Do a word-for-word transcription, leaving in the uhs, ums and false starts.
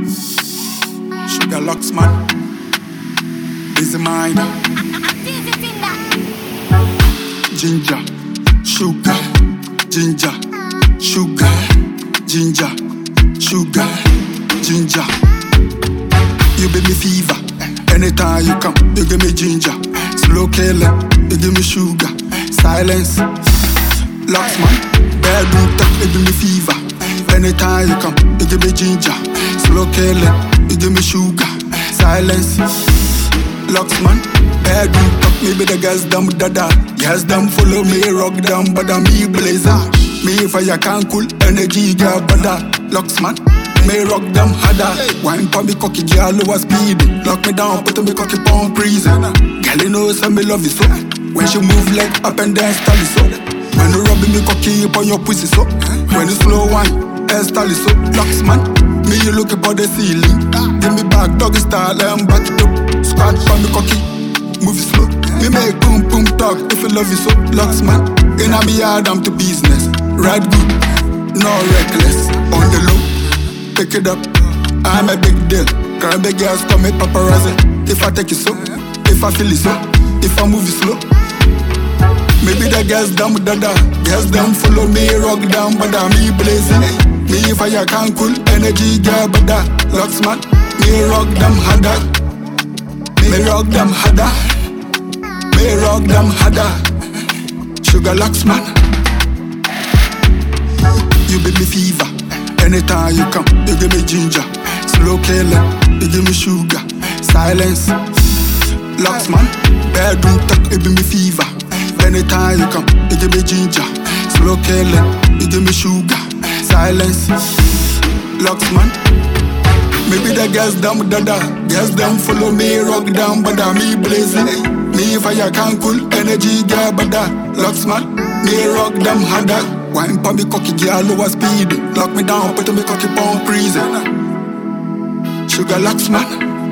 Sugar Lux, man. Busy mind. Ginger, sugar, ginger, sugar, ginger, sugar, ginger. You give me fever. Anytime you come, you give me ginger. Slow killing, you give me sugar. Silence, Lux, man. Bedroom talk, you give me fever. Anytime you come, you give me ginger. Slow killing, you give me sugar. Silence, Lux, man. Bedroom talk, maybe the girls them dada. Girls them follow me, rock them, but I'm me blazer. Me fire can cool, energy girl bada. Lux, man. Me rock them harder. Wine pon me cocky girl lower speed. Lock me down, put me cocky pon prison. Girl you know say me love it so. When she move leg up and down, style it so. When you rubbing me cocky upon your pussy so. When you slow wine, hairstyle it so. Lux, man, me you look upon the ceiling. Give me back doggy style and back it up. Squat pon me cocky, move it slow. Me make boom boom talk if you love it so. Lux, man, inna me yard I'm to business. Ride good, no reckless. On the low, pick it up, I'm a big deal. Cause big girls call me paparazzi. If I take it so, if I feel it so, if I move it slow. Maybe the girls them dada, girls them follow me, rock down, but I'm me blazing. Me fire can cool, energy girl, but that Lux, man. Me rock them harder, me rock them harder, me rock them harder. Sugar Lux, man. You give me fever. Anytime you come, you give me ginger. Slow killing, you give me sugar. Silence, Lux, man. Bedroom talk, you give me fever. Anytime you come, you give me ginger. Slow killing, you give me sugar. Silence, Lux, man. Maybe the girls them dada, girls them follow me, rock down, but I'm me blazing. Me fire can cool, energy girl, but that Lux, man. Me rock them harder. Wine pon me cocky girl lower speed. Lock me down, put me cocky pon prison. Sugar Lux, man.